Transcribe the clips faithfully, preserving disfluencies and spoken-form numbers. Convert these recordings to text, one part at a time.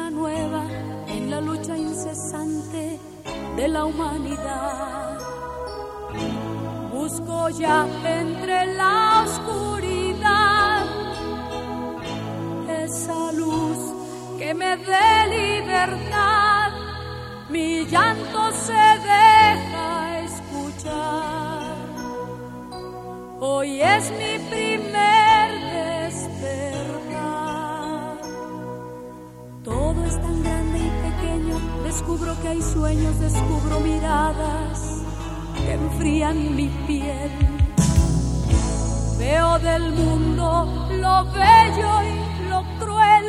luna nueva en la lucha incesante de la humanidad. Busco ya entre la oscuridad esa luz que me dé libertad. Mi llanto se deja escuchar. Hoy es mi primer despertar. Todo es tan grande y pequeño. Descubro que hay sueños, descubro miradas que enfrían mi piel. Veo del mundo lo bello y lo cruel.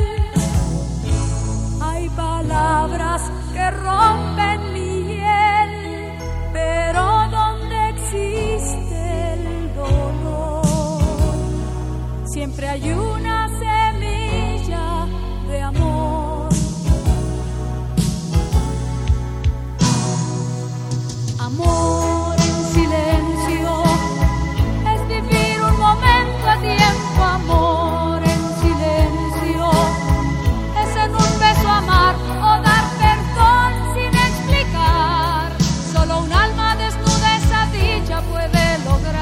Hay palabras que rompen mi hiel, pero donde existe el dolor, siempre hay una semilla de amor. Amor en silencio es vivir un momento a tiempo. Amor en silencio es en un beso amar o dar perdón sin explicar. Solo un alma desnuda esa dicha puede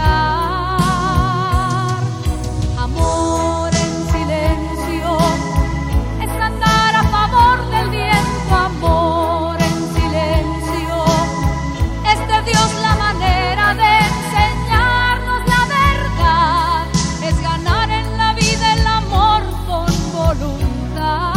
lograr. Amor en silencio es andar a favor del viento. Amor en silencio es de Dios la manera de enseñarnos la verdad. Es ganar en la vida el amor con voluntad.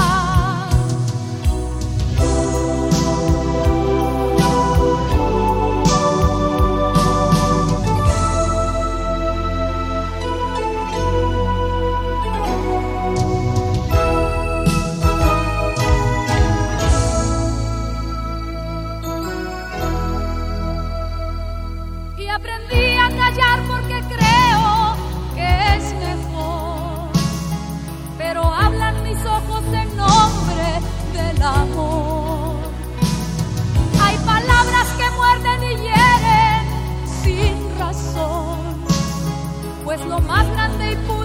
Y aprendí a callar porque creo que es mejor. Pero hablan mis ojos en nombre del amor. Hay palabras que muerden y hieren sin razón, pues lo más grande y puro